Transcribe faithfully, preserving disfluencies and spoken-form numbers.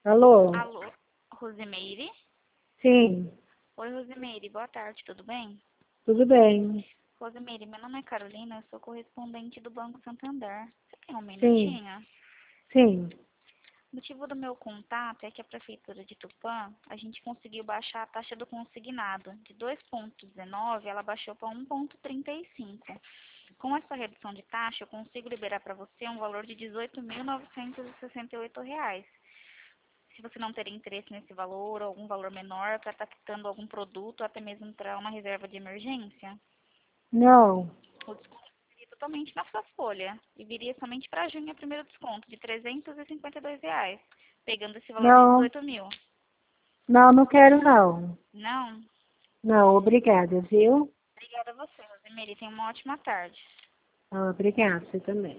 Alô? Alô, Rosimeire? Sim, Oi, Rosimeire, boa tarde, tudo bem? tudo bem. Rosimeire, meu nome é Carolina, eu sou correspondente do Banco Santander. Você tem um Sim, minutinho? sim. O motivo do meu contato é que a Prefeitura de Tupã, a gente conseguiu baixar a taxa do consignado. De dois vírgula dezenove, ela baixou para um vírgula trinta e cinco. Com essa redução de taxa, eu consigo liberar para você um valor de dezoito mil novecentos e sessenta e oito reais. Se você não ter interesse nesse valor ou algum valor menor para estar quitando algum produto, ou até mesmo para uma reserva de emergência, Não, o desconto seria totalmente na sua folha e viria somente para junho o primeiro desconto de trezentos e cinquenta e dois reais, pegando esse valor de não, dezoito mil. não, não quero não. Não? Não, obrigada, viu? Obrigada a você, Rosemary. Tenha uma ótima tarde. Ah, obrigada, você também.